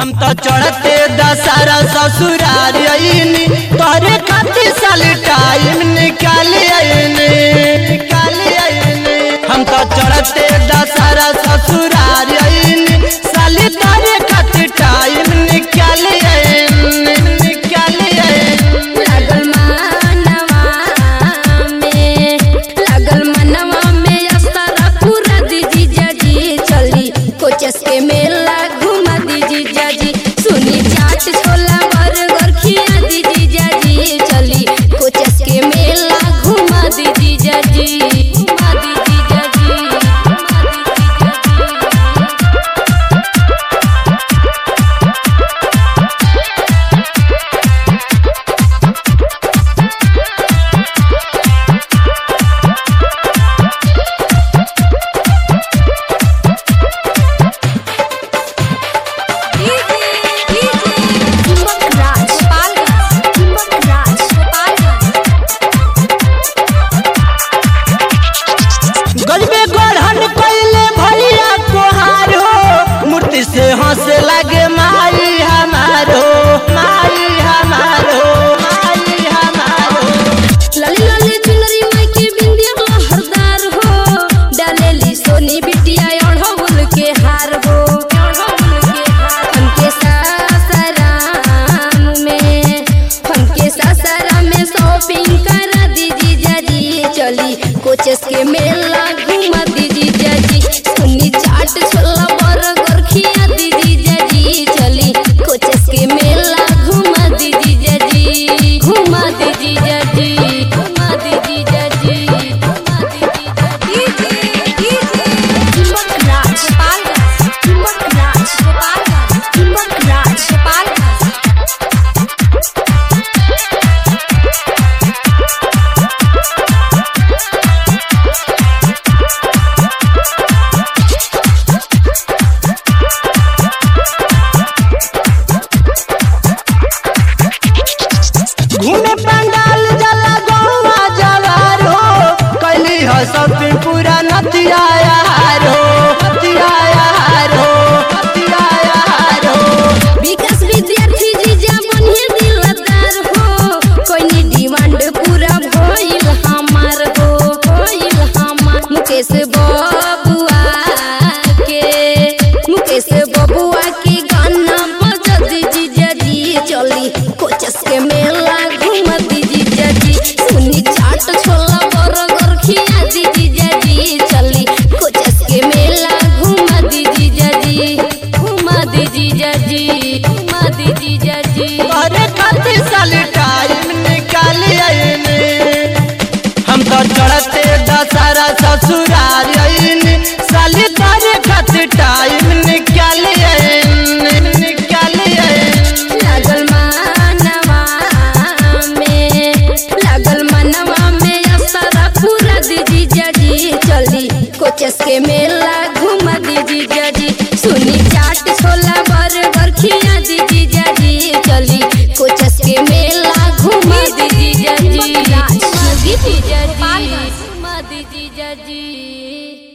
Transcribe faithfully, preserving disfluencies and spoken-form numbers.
हम तो चढ़ते दशहरा ससुराल आईनी तोरे खातिर साली टाइम निकाल आईनी निकाल आईनी हम तो चढ़ते दशहरा ससुराल आईनी साली तोरे खातिर टाइम निकाल आईनी निकाल आईनी लागल मनवा में लागल मनवा में असरा पूरा दीजी जाजी चली कोचस के मेला घुमा दीजी जाजी सुनी चाट छोला बर्गर खिया दीजी जाजी चली कोचस के मेला घुमा दीजी जाजी घुमा दीजी जाजी गजबे गढ़न कैले भैया कोहार हो मूर्ति से हंसे लगे माई हमारो माई हमारो माई हमारो लाली लाली चुनरी माई के बिंदिया हरदार हो डालेली सोनी बिटिया अढ़ौल के हार हो अढ़ौल के हार हमके सासाराम में हमके सासाराम में शॉपिंग करा दीजी जाजी चली कोचस के मेला घुमा दीजी जाजी सुनी चाट छोला बर्गर खिया दीजी जाजी चली कोचस के मेला घुमा दीजी जाजी घुमा दीजी जाजी घुमा दीजी जाजी घुमा दीजी जाजी डीजे चुंबक राज पालगंज चुंबक राज पालगंज चुंबक राज पालगंज घूमे पंडाल जला गौवा जवार हो कैली हो शॉपिंग पूरा नतिया यार हो नतिया यार हो नतिया यार हो विकास विद्यार्थी जीजा बनिए दिलदार हो कोई डिमांड पूरा भइल हमार हो भइल हमार मुकेश बबुआ के मुकेश बबुआ के गाना बजा दीजी जाजी चली कोचस के मेला घुमा दीजी जाजी सुनी चाट छोला बर्गर खिया दीजी जाजी चली कोचस के मेला घुमा दीजी जाजी घुमा दीजी जाजी घुमा दीजी जाजी अरे खातिर साली टाइम निकाल आईनी हम तो चढ़ते दशहरा ससुराल आईनी साली तोरे खातिर टाइम निकाल आईनी निकाल आईनी लागल मनवा में लागल मनवा में असरा पूरा दीजी जाजी चली कोचस के मेला घुमा दीजी जाजी सुनी चाट छोला बर्गर खिया दीजी जाजी चली कोचस के मेला घुमा दीजी जाजी घुमा दीजी जाजी घुमा दीजी जाजी।